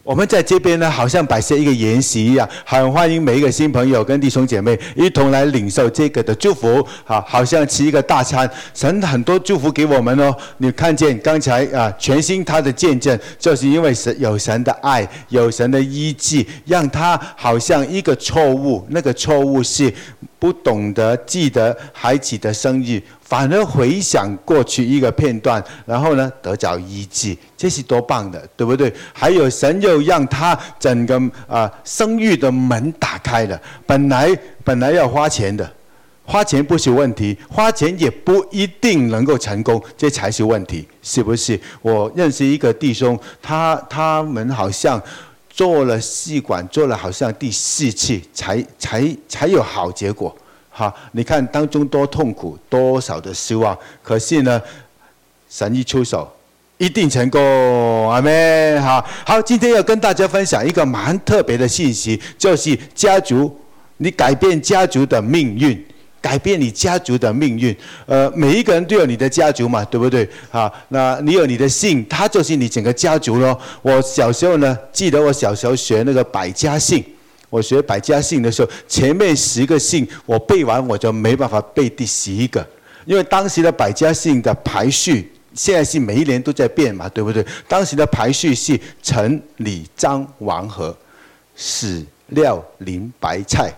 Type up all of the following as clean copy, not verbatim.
我们在这边呢，好像摆设一个筵席一样，很欢迎每一个新朋友跟弟兄姐妹一同来领受这个的祝福。好像吃一个大餐，神很多祝福给我们哦。你看见刚才全心他的见证，就是因为有神的爱，有神的医治，让他好像一个错误，那个错误是不懂得记得孩子的生日，反而回想过去一个片段，然后呢得着医治，这是多棒的，对不对？还有神又让他整个生育的门打开了，本来要花钱的，花钱不是问题，花钱也不一定能够成功，这才是问题，是不是？我认识一个弟兄，他们好像做了试管，做了好像第4次才有好结果。好，你看当中多痛苦，多少的失望，可是呢，神一出手，一定成功，阿们。好，今天要跟大家分享一个蛮特别的信息，就是家族，你改变家族的命运。改变你家族的命运，每一个人都有你的家族嘛，对不对？那你有你的姓，它就是你整个家族咯。我小时候呢，记得我小时候学那个百家姓，我学百家姓的时候，前面10个姓我背完，我就没办法背第11个，因为当时的百家姓的排序，现在是每一年都在变嘛，对不对？当时的排序是陈、李、张、王、何、史、料、林、白菜。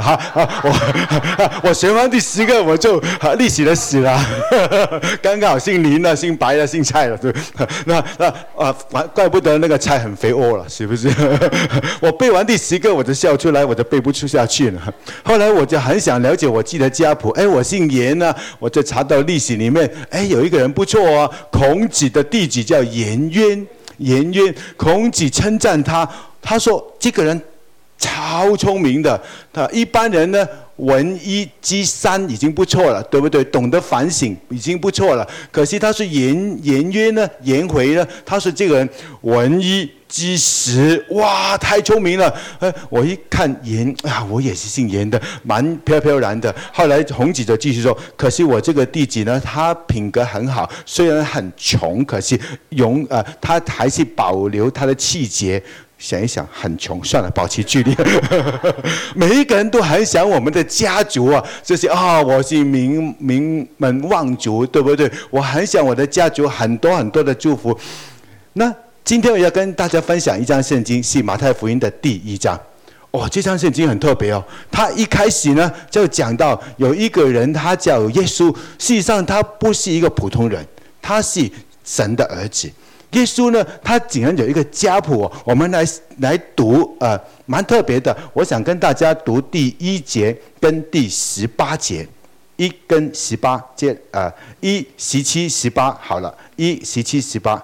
我学完第10个我就历史的史了，刚刚好姓林了，姓白了，姓蔡了，对。怪不得那个菜很肥沃了，是不是？我背完第10个我就笑出来，我就背不出下去了。后来我就很想了解我自己的家谱，我姓严啊，我就查到历史里面，有一个人不错啊，孔子的弟子叫颜渊。颜渊，孔子称赞他，他说这个人超聪明的，一般人呢文一知三已经不错了，对不对？懂得反省已经不错了。可是他是颜渊呢，颜回呢，他是这个人文一知十，哇，太聪明了。我一看颜我也是姓颜的，蛮飘飘然的。后来孔子就继续说，可是我这个弟子呢，他品格很好，虽然很穷，可是他还是保留他的气节。想一想，很穷，算了，保持距离。每一个人都很想我们的家族啊，就是我是名门望族，对不对？我很想我的家族很多很多的祝福。那今天我要跟大家分享一章圣经，是马太福音的第1章。这章圣经很特别哦。他一开始呢就讲到有一个人，他叫耶稣。事实上他不是一个普通人，他是神的儿子。耶稣呢，他竟然有一个家谱我们来读，蛮特别的。我想跟大家读第1节跟第18节，1跟18节，1、17、18，好了，1、17、18。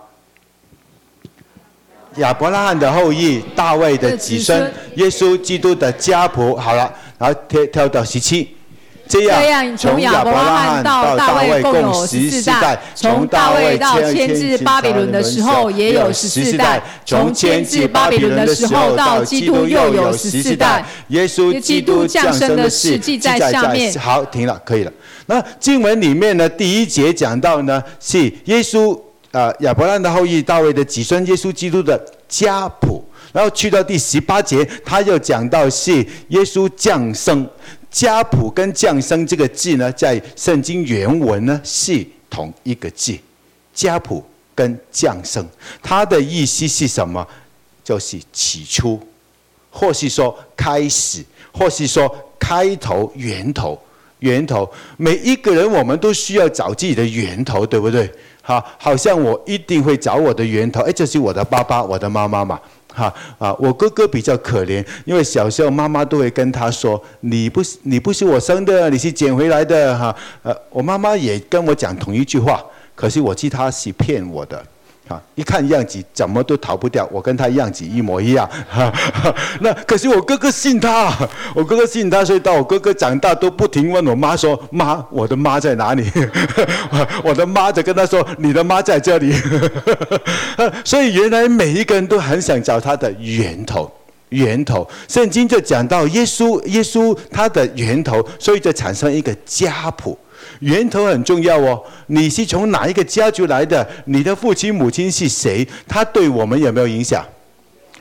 亚伯拉罕的后裔，大卫的子孙，耶稣基督的家谱，好了，然后跳到17。这样，从亚伯拉罕到大卫共有14代，从大卫到迁至巴比伦的时候也有14代，从迁至巴比伦的时候到基督又有14代。耶稣基督降生的事记在下面。好，停了，可以了。那经文里面呢，第1节讲到呢，是耶稣亚伯拉罕的后裔，大卫的子孙，耶稣基督的家谱。然后去到第18节，他又讲到是耶稣降生。家谱跟降生这个字呢，在圣经原文呢是同一个字，家谱跟降生，它的意思是什么？就是起初，或是说开始，或是说开头、源头。每一个人我们都需要找自己的源头，对不对？好像我一定会找我的源头，这是我的爸爸，我的妈妈嘛。我哥哥比较可怜，因为小时候妈妈都会跟他说，你不是我生的，你是捡回来的。我妈妈也跟我讲同一句话，可是我知他是骗我的。一看样子怎么都逃不掉，我跟他样子一模一样。那可是我哥哥信他，所以到我哥哥长大都不停问我妈说，妈，我的妈在哪里？我的妈就跟他说，你的妈在这里。所以原来每一个人都很想找他的源头。圣经就讲到耶稣他的源头，所以就产生一个家谱。源头很重要哦，你是从哪一个家族来的？你的父亲母亲是谁？他对我们有没有影响？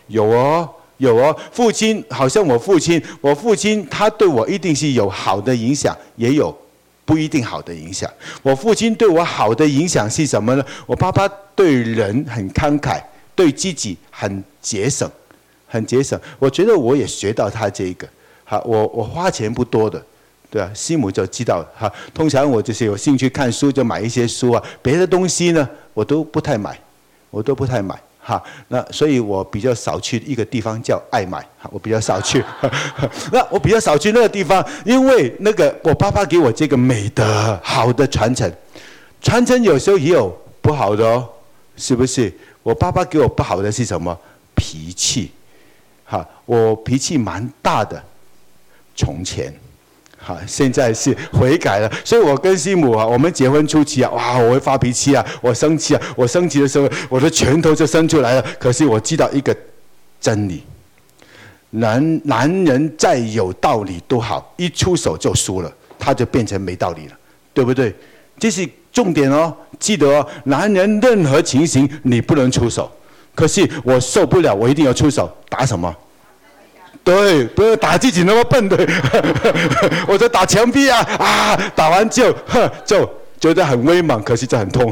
有哦，有哦。父亲好像我父亲他对我一定是有好的影响，也有不一定好的影响。我父亲对我好的影响是什么呢？我爸爸对人很慷慨，对自己很节省，很节省。我觉得我也学到他这个。好，我花钱不多的。对啊，师母就知道哈。通常我就是有兴趣看书，就买一些书啊。别的东西呢，我都不太买哈。那所以我比较少去一个地方叫爱买，我比较少去。那我比较少去那个地方，因为那个我爸爸给我这个美德好的传承，传承有时候也有不好的哦，是不是？我爸爸给我不好的是什么？脾气，哈，我脾气蛮大的，从前。好，现在是悔改了，所以我跟师母啊，我们结婚初期啊，哇，我会发脾气啊，我生气啊，我生气的时候，我的拳头就伸出来了。可是我知道一个真理，男人再有道理都好，一出手就输了，他就变成没道理了，对不对？这是重点哦，记得哦，男人任何情形你不能出手，可是我受不了，我一定要出手，打什么？对，不要打自己那么笨的，我在打墙壁啊，打完就觉得很威猛，可是这很痛。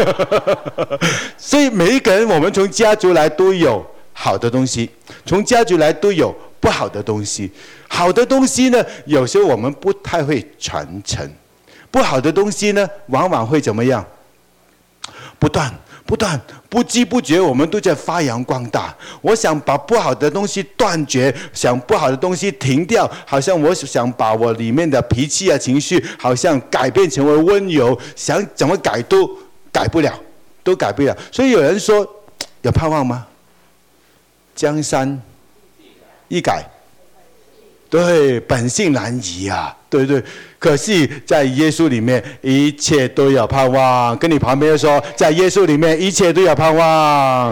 所以每一个人，我们从家族来都有好的东西，从家族来都有不好的东西。好的东西呢，有时候我们不太会传承；不好的东西呢，往往会怎么样？不断。不知不觉我们都在发扬光大。我想把不好的东西断绝，想不好的东西停掉，好像我想把我里面的脾气啊、情绪，好像改变成为温柔，想怎么改都改不了，都改不了。所以有人说，有盼望吗？江山易改，对，本性难移啊，对不对？可是在耶稣里面一切都有盼望。跟你旁边说，在耶稣里面一切都有盼望。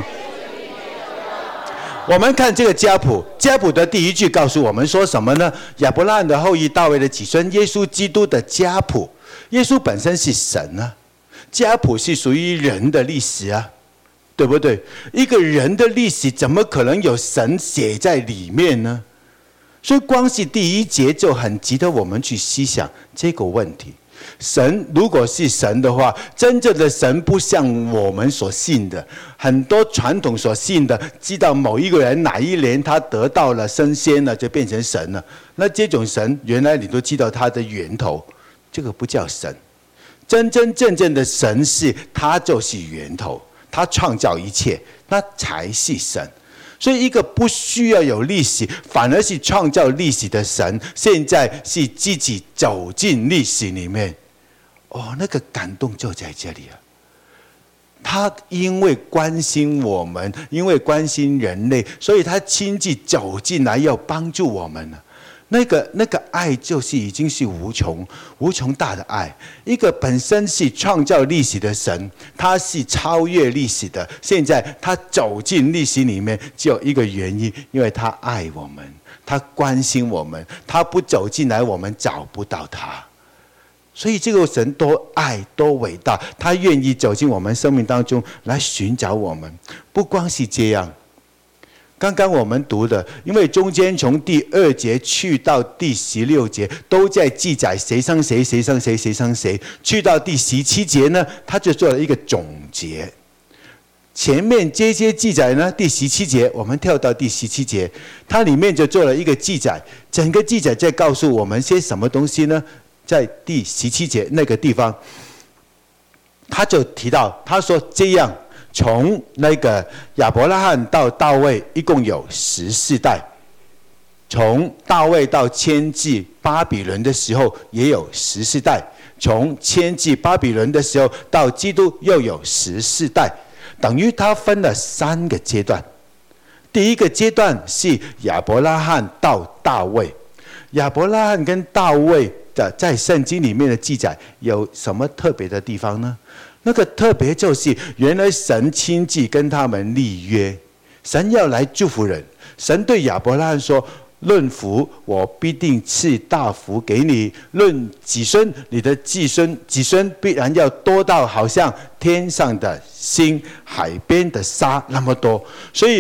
我们看这个家谱的第一句告诉我们说什么呢？亚伯拉罕的后裔，大卫的子孙，耶稣基督的家谱。耶稣本身是神啊，家谱是属于人的历史啊，对不对？一个人的历史怎么可能有神写在里面呢？所以光是第一节就很值得我们去思想这个问题。神如果是神的话，真正的神不像我们所信的，很多传统所信的，知道某一个人哪一年他得到了升仙了，就变成神了。那这种神，原来你都知道他的源头，这个不叫神。真真正正的神是他就是源头，他创造一切，那才是神。所以一个不需要有历史，反而是创造历史的神，现在是自己走进历史里面。那个感动就在这里了。他因为关心我们，因为关心人类，所以他亲自走进来要帮助我们了。那个爱就是已经是无穷大的爱。一个本身是创造历史的神，他是超越历史的。现在他走进历史里面，只有一个原因，因为他爱我们，他关心我们，他不走进来，我们找不到他。所以这个神多爱多伟大，他愿意走进我们生命当中来寻找我们。不光是这样，刚刚我们读的，因为中间从第2节去到第16节都在记载谁生谁，谁生谁，谁生谁。去到第17节呢，他就做了一个总结。前面这些记载呢，第17节我们跳到第17节，它里面就做了一个记载。整个记载在告诉我们些什么东西呢？在第17节那个地方，他就提到，他说这样，从那个亚伯拉罕到大卫一共有14代，从大卫到迁至巴比伦的时候也有14代，从迁至巴比伦的时候到基督又有14代，等于他分了3个阶段。第一个阶段是亚伯拉罕到大卫。亚伯拉罕跟大卫的在圣经里面的记载有什么特别的地方呢？那个特别就是原来神亲自跟他们立约，神要来祝福人。神对亚伯拉罕说，论福我必定赐大福给你，论子孙你的子孙必然要多到好像天上的星海边的沙那么多。所以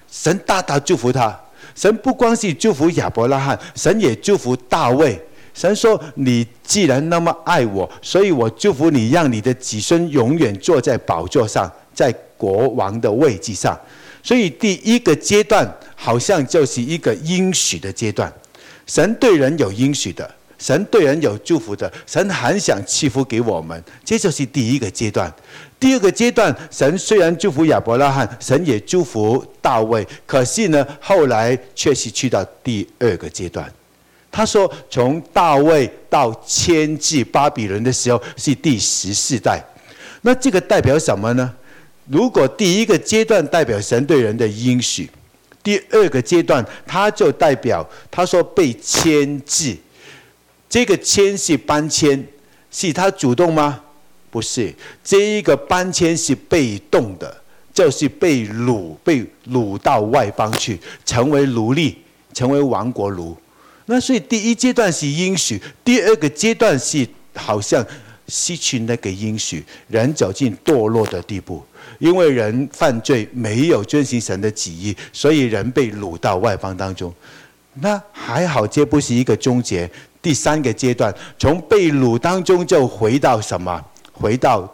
神大大祝福他。神不光是祝福亚伯拉罕，神也祝福大卫。神说：你既然那么爱我，所以我祝福你，让你的子孙永远坐在宝座上，在国王的位置上。所以第一个阶段好像就是一个应许的阶段。神对人有应许的，神对人有祝福的，神很想赐福给我们，这就是第一个阶段。第二个阶段，神虽然祝福亚伯拉罕，神也祝福大卫，可是呢，后来却是去到第二个阶段。他说，从大卫到迁至巴比伦的时候是第14代。那这个代表什么呢？如果第一个阶段代表神对人的应许，第二个阶段他就代表他说被迁至。这个迁是搬迁，是他主动吗？不是，这一个搬迁是被动的，就是被掳到外邦去，成为奴隶，成为亡国奴。那所以第一阶段是应许，第二个阶段是好像失去那个应许，人走进堕落的地步，因为人犯罪没有遵行神的旨意，所以人被掳到外邦当中。那还好，这不是一个终结。第三个阶段，从被掳当中就回到什么？回到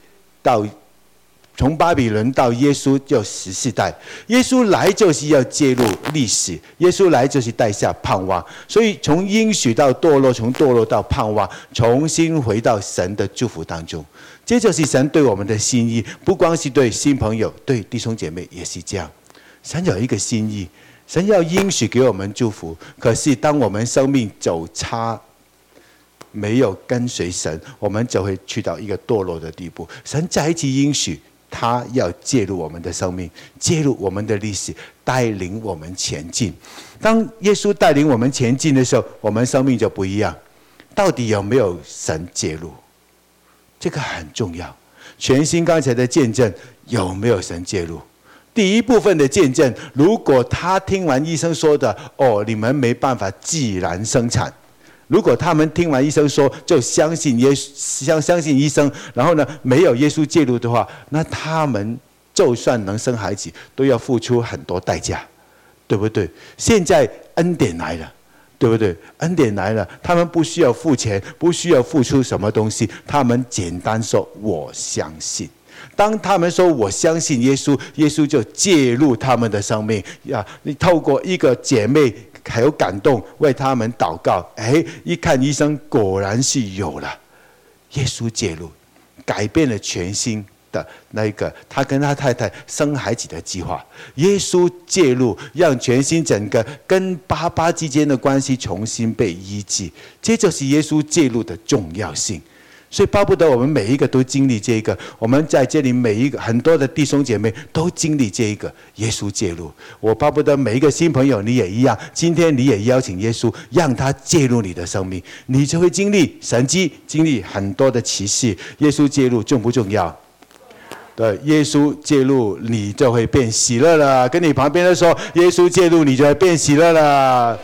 从巴比伦到耶稣就14代。耶稣来就是要介入历史，耶稣来就是带下盼望。所以从应许到堕落，从堕落到盼望，重新回到神的祝福当中。这就是神对我们的心意，不光是对新朋友，对弟兄姐妹也是这样。神有一个心意，神要应许给我们祝福，可是当我们生命走差，没有跟随神，我们就会去到一个堕落的地步。神再一次应许，他要介入我们的生命，介入我们的历史，带领我们前进。当耶稣带领我们前进的时候，我们生命就不一样。到底有没有神介入？这个很重要。全新刚才的见证有没有神介入？第一部分的见证，如果他听完医生说的，你们没办法自然生产，如果他们听完医生说就相信医生，然后呢没有耶稣介入的话，那他们就算能生孩子，都要付出很多代价，对不对？现在恩典来了，对不对？恩典来了，他们不需要付钱，不需要付出什么东西，他们简单说我相信。当他们说我相信耶稣，耶稣就介入他们的生命呀！你透过一个姐妹还有感动，为他们祷告，一看医生果然是有了。耶稣介入，改变了全新的那个他跟他太太生孩子的计划。耶稣介入，让全新整个跟爸爸之间的关系重新被医治。这就是耶稣介入的重要性。所以巴不得我们每一个都经历这个，我们在这里每一个很多的弟兄姐妹都经历这一个耶稣介入。我巴不得每一个新朋友你也一样，今天你也邀请耶稣，让他介入你的生命，你就会经历神迹，经历很多的奇事。耶稣介入重不重要？对，耶稣介入你就会变喜乐了。跟你旁边的说，耶稣介入你就会变喜乐了。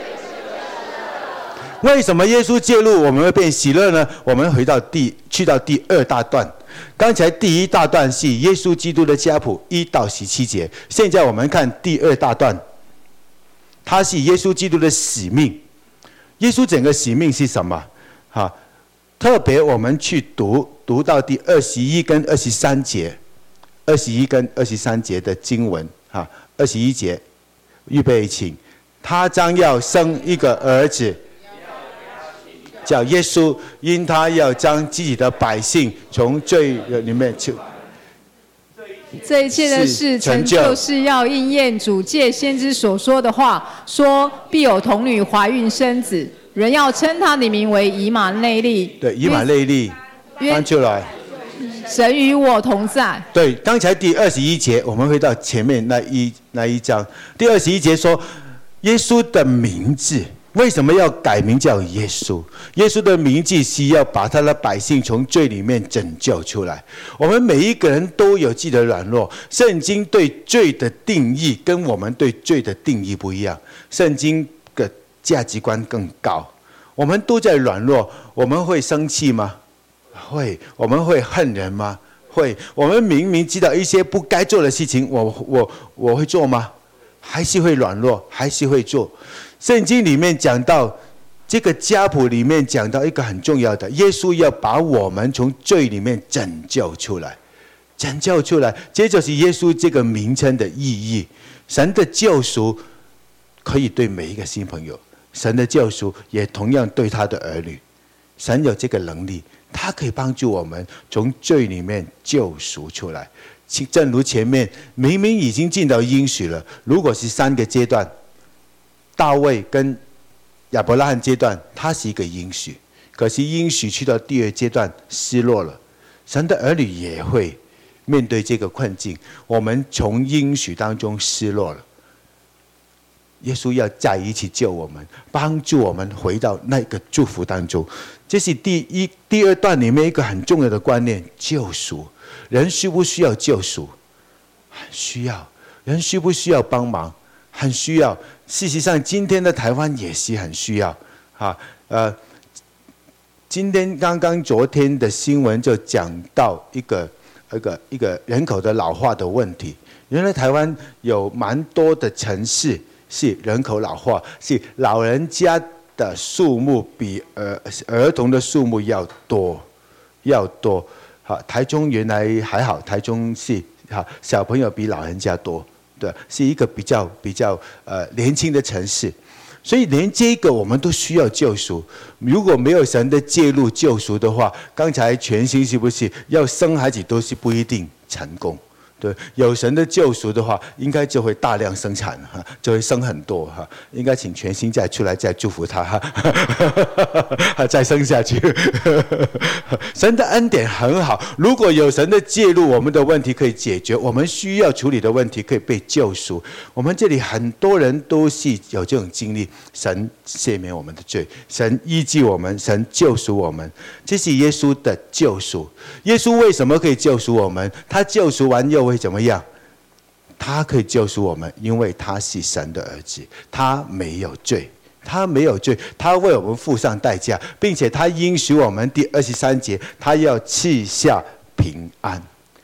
为什么耶稣介入我们会变喜乐呢？我们去到第二大段。刚才第一大段是耶稣基督的家谱1到17节，现在我们看第二大段，它是耶稣基督的使命。耶稣整个使命是什么？特别我们去读到第21跟23节，21跟23节的经文21节，预备请。他将要生一个儿子，叫耶稣，因他要将自己的百姓从罪里面救。 这一切的事成就是要应验主借先知所说的话，说必有童女怀孕生子，人要称他的名为以马内利。 对，以马内利翻出来， 神与我同在。 对，刚才第21节我们回到前面那一章，第21节说耶稣的名字为什么要改名叫耶稣？耶稣的名字是要把他的百姓从罪里面拯救出来。我们每一个人都有自己的软弱，圣经对罪的定义跟我们对罪的定义不一样，圣经的价值观更高。我们都在软弱，我们会生气吗？会。我们会恨人吗？会。我们明明知道一些不该做的事情，我会做吗？ 还是会软弱，还是会做。圣经里面讲到，这个家谱里面讲到一个很重要的，耶稣要把我们从罪里面拯救出来，拯救出来，这就是耶稣这个名称的意义。神的救赎可以对每一个新朋友，神的救赎也同样对他的儿女。神有这个能力，他可以帮助我们从罪里面救赎出来。正如前面明明已经进到应许了，如果是3个阶段，大卫跟亚伯拉罕阶段，它是一个应许，可是应许去到第2阶段失落了，神的儿女也会面对这个困境，我们从应许当中失落了，耶稣要再一起救我们，帮助我们回到那个祝福当中。这是第2段里面一个很重要的观念，救赎。人需不需要救赎？很需要。人需不需要帮忙？很需要。事实上，今天的台湾也是很需要。今天昨天的新闻就讲到一个人口的老化的问题。原来台湾有蛮多的城市是人口老化，是老人家的数目比儿童的数目要多。台中原来还好，台中是小朋友比老人家多，对，是一个比较年轻的城市，所以连这个我们都需要救赎。如果没有神的介入救赎的话，刚才全心是不是要生孩子都是不一定成功？对，有神的救赎的话，应该就会大量生产，就会生很多。应该请全心再出来再祝福他，再生下去。神的恩典很好，如果有神的介入，我们的问题可以解决，我们需要处理的问题可以被救赎。我们这里很多人都是有这种经历，神赦免我们的罪，神医治我们，神救赎我们，这是耶稣的救赎。耶稣为什么可以救赎我们？他救赎完又会怎么样？他可以救赎我们，因为他是神的儿子，他没有罪，他为我们付上代价，并且他应许我们第23节，他要赐下平安，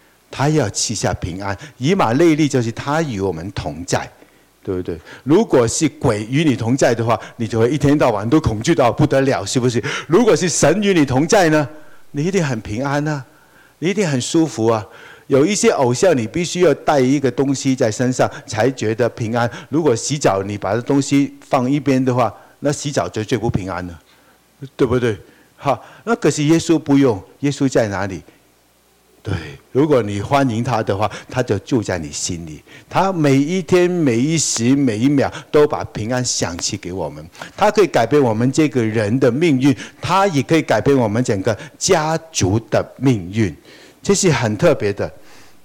以马内利就是他与我们同在，对不对？如果是鬼与你同在的话，你就会一天到晚都恐惧到不得了，是不是？如果是神与你同在呢，你一定很平安啊，你一定很舒服啊。有一些偶像，你必须要带一个东西在身上才觉得平安。如果洗澡你把这东西放一边的话，那洗澡就最不平安了，对不对？那可是耶稣不用，耶稣在哪里？对，如果你欢迎他的话，他就住在你心里。他每一天、每一时、每一秒都把平安响起给我们。他可以改变我们这个人的命运，他也可以改变我们整个家族的命运。这是很特别的。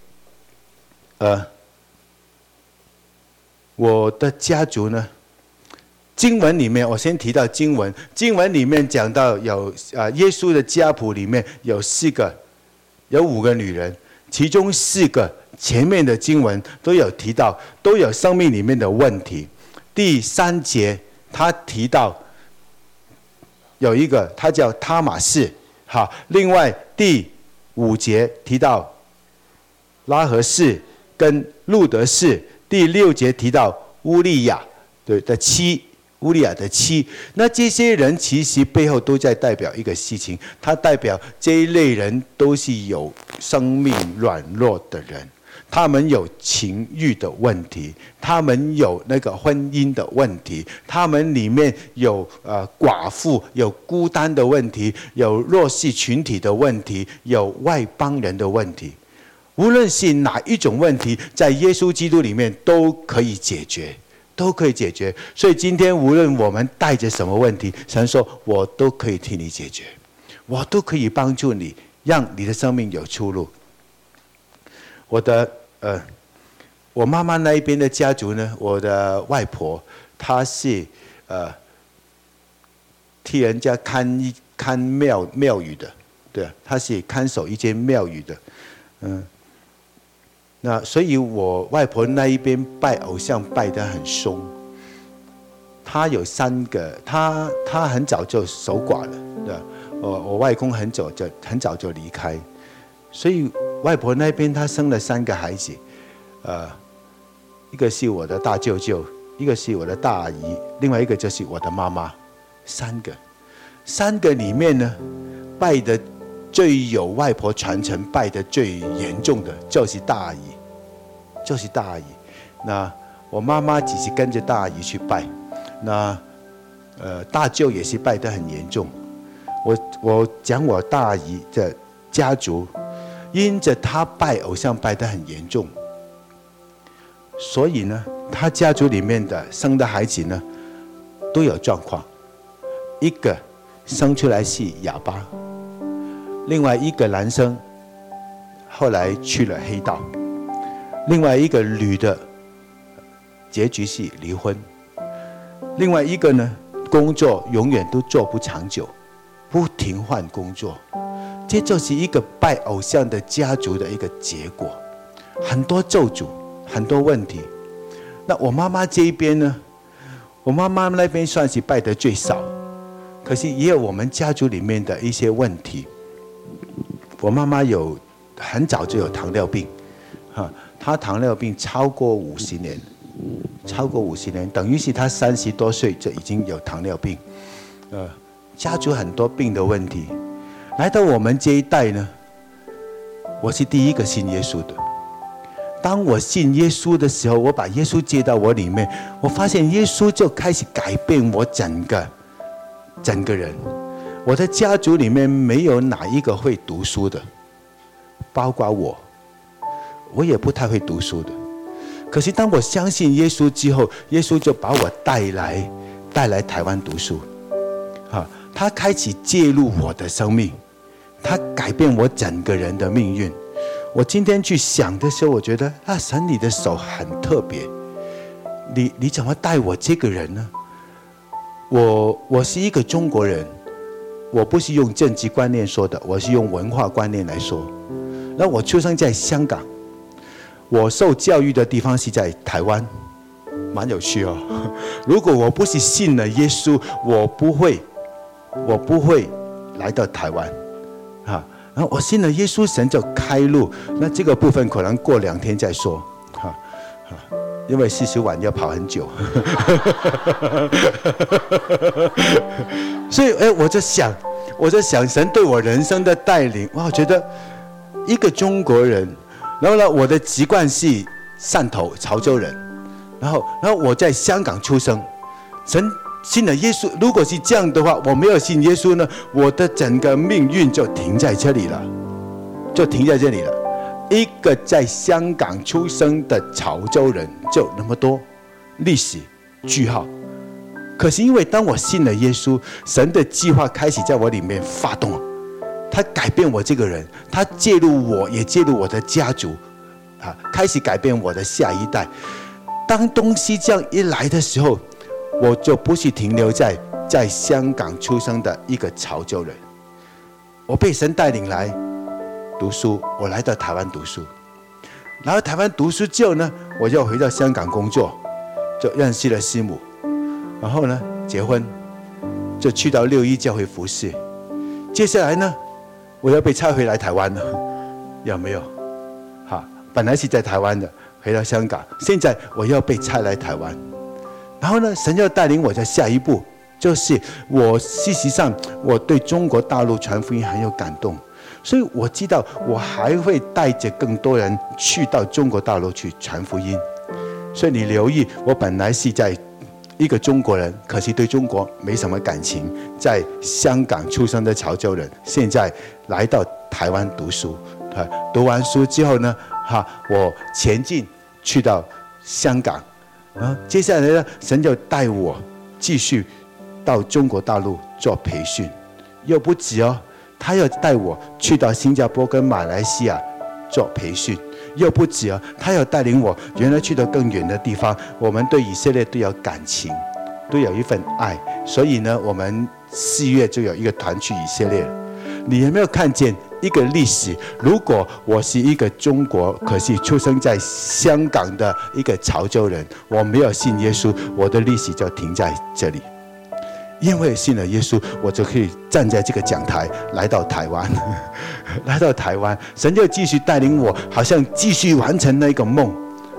我的家族呢，经文里面我先提到经文里面讲到有耶稣的家谱里面有5个女人，其中4个前面的经文都有提到，都有生命里面的问题。第3节他提到有一个，他叫他玛士，另外第5节提到拉合士跟路德士，第6节提到乌利亚的妻，那这些人其实背后都在代表一个事情，它代表这一类人都是有生命软弱的人，他们有情欲的问题，他们有那个婚姻的问题，他们里面有寡妇，有孤单的问题，有弱势群体的问题，有外邦人的问题。无论是哪一种问题，在耶稣基督里面都可以解决，所以今天无论我们带着什么问题，神说我都可以替你解决，我都可以帮助你，让你的生命有出路。我妈妈那一边的家族呢，我的外婆她是替人家看庙宇的，对，她是看守一间庙宇的，那所以我外婆那一边拜偶像拜得很凶，她有3个，她很早就守寡了，对，我外公很早就离开，所以外婆那边她生了3个孩子， 一个是我的大舅舅，一个是我的大阿姨，另外一个就是我的妈妈，3个里面呢，拜的最有外婆传承拜的最严重的就是大阿姨，那我妈妈只是跟着大阿姨去拜，那大舅也是拜得很严重。我讲我大阿姨的家族，因着她拜偶像拜得很严重，所以呢，她家族里面的生的孩子呢都有状况，一个生出来是哑巴，另外一个男生后来去了黑道，另外一个女的结局是离婚，另外一个呢工作永远都做不长久，不停换工作，这就是一个拜偶像的家族的一个结果，很多咒诅，很多问题。那我妈妈这一边呢，我妈妈那边算是拜得最少，可是也有我们家族里面的一些问题。我妈妈很早就有糖尿病，她糖尿病超过50年，等于是她30多岁就已经有糖尿病，家族很多病的问题。来到我们这一代呢，我是第一个信耶稣的。当我信耶稣的时候，我把耶稣接到我里面，我发现耶稣就开始改变我整个人。我的家族里面没有哪一个会读书的，包括我也不太会读书的。可是当我相信耶稣之后，耶稣就把我带来台湾读书，他开始介入我的生命，他改变我整个人的命运。我今天去想的时候，我觉得神你的手很特别，你怎么带我这个人呢？我是一个中国人，我不是用政治观念说的，我是用文化观念来说。那我出生在香港，我受教育的地方是在台湾，蛮有趣哦。如果我不是信了耶稣，我不会来到台湾，然后我信了耶稣，神就开路。那这个部分可能过2天再说，因为40晚要跑很久。所以我就想神对我人生的带领，我觉得一个中国人，然后呢，我的籍贯是汕头潮州人，然后我在香港出生，神信了耶稣。如果是这样的话，我没有信耶稣呢，我的整个命运就停在这里了。一个在香港出生的潮州人就那么多历史句号。可是因为当我信了耶稣，神的计划开始在我里面发动，他改变我这个人，他介入我，也介入我的家族，开始改变我的下一代。当东西这样一来的时候，我就不是停留在香港出生的一个潮州人，我被神带领来读书，我来到台湾读书，然后台湾读书之后呢，我就回到香港工作，就认识了师母，然后呢结婚，就去到6一教会服侍。接下来呢，我要被差回来台湾了，有没有？本来是在台湾的，回到香港，现在我要被差来台湾。然后呢，神要带领我在下一步，就是事实上我对中国大陆传福音很有感动，所以我知道我还会带着更多人去到中国大陆去传福音。所以你留意，我本来是在一个中国人，可是对中国没什么感情，在香港出生的潮州人，现在来到台湾读书，读完书之后呢，我前进去到香港。接下来呢，神就带我继续到中国大陆做培训，又不止哦，他要带我去到新加坡跟马来西亚做培训，又不止哦，他要带领我原来去到更远的地方。我们对以色列都有感情，都有一份爱，所以呢，我们4月就有一个团去以色列。你有没有看见一个历史？如果我是一个中国，可是出生在香港的一个潮州人，我没有信耶稣，我的历史就停在这里。因为信了耶稣，我就可以站在这个讲台来到台湾，来到台湾，神就继续带领我，好像继续完成那个梦。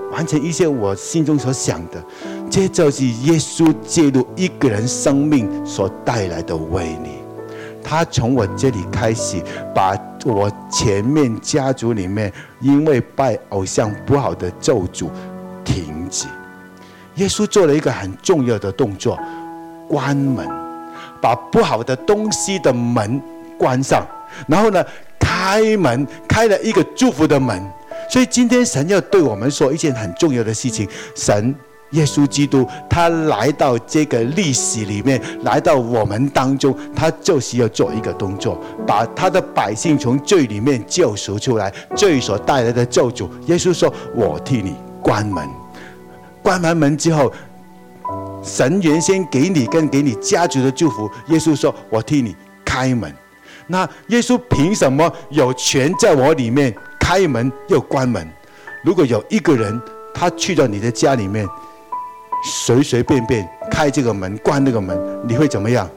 完成一些我心中所想的。这就是耶稣介入一个人生命所带来的威力。他从我这里开始，把我前面家族里面因为拜偶像不好的咒诅停止。耶稣做了一个很重要的动作，关门，把不好的东西的门关上，然后呢，开门，开了一个祝福的门。所以今天神要对我们说一件很重要的事情，神耶稣基督他来到这个历史里面，来到我们当中，他就是要做一个动作，把他的百姓从罪里面救赎出来，罪所带来的咒诅，耶稣说我替你关门。关完门之后，神原先给你跟给你家族的祝福，耶稣说我替你开门。那耶稣凭什么有权在我里面开门又关门？如果有一个人他去到你的家里面，随随便便开这个门关那个门，你会怎么样？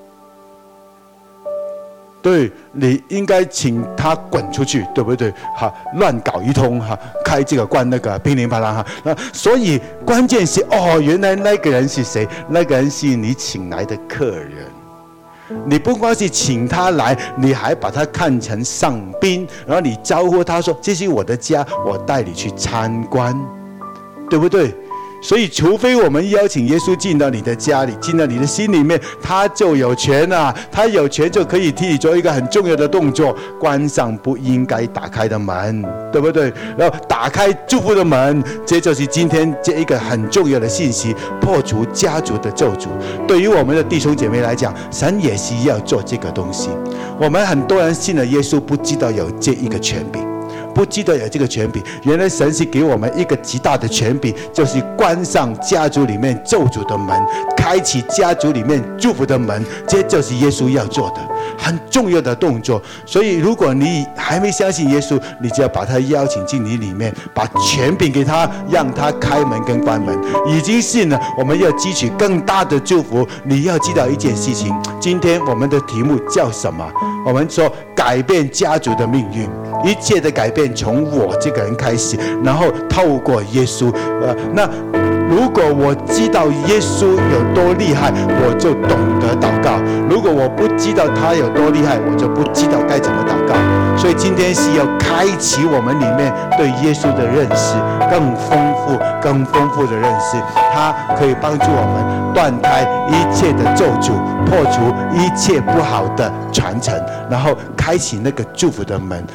对，你应该请他滚出去，对不对？乱搞一通，开这个关那个，乒铃啪啦。所以关键是原来那个人是谁？那个人是你请来的客人。你不光是请他来，你还把他看成上宾，然后你招呼他说：“这是我的家，我带你去参观，对不对？”所以，除非我们邀请耶稣进到你的家里，进到你的心里面，他就有权啊！他有权就可以替你做一个很重要的动作，关上不应该打开的门，对不对？然后打开祝福的门，这就是今天这一个很重要的信息：破除家族的咒诅。对于我们的弟兄姐妹来讲，神也是要做这个东西。我们很多人信了耶稣，不知道有这一个权柄。不记得有这个权柄，原来神是给我们一个极大的权柄，就是关上家族里面咒诅的门，开启家族里面祝福的门，这就是耶稣要做的很重要的动作。所以如果你还没相信耶稣，你就要把他邀请进你里面，把权柄给他，让他开门跟关门。已经信了，我们要汲取更大的祝福。你要知道一件事情，今天我们的题目叫什么？我们说改变家族的命运，一切的改变从我这个人开始，然后透过耶稣。那如果我知道耶稣有多厉害，我就懂得祷告；如果我不知道他有多厉害，我就不知道该怎么祷告。所以今天是要开启我们里面对耶稣的认识，更丰富的认识。他可以帮助我们断开一切的咒诅，破除一切不好的传承，然后开启那个祝福的门。